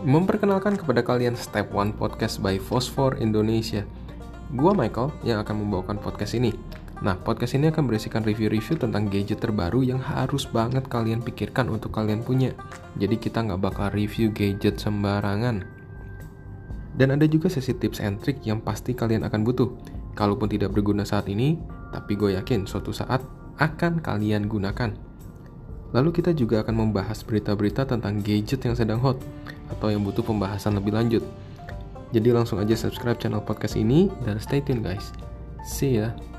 memperkenalkan kepada kalian Step One Podcast by Fosfor Indonesia. Gua Michael yang akan membawakan podcast ini. Nah, podcast ini akan berisikan review-review tentang gadget terbaru yang harus banget kalian pikirkan untuk kalian punya. Jadi kita nggak bakal review gadget sembarangan. Dan ada juga sesi tips and trick yang pasti kalian akan butuh. Kalaupun tidak berguna saat ini, tapi gue yakin suatu saat akan kalian gunakan. Lalu kita juga akan membahas berita-berita tentang gadget yang sedang hot atau yang butuh pembahasan lebih lanjut. Jadi langsung aja subscribe channel podcast ini dan stay tune guys. See ya.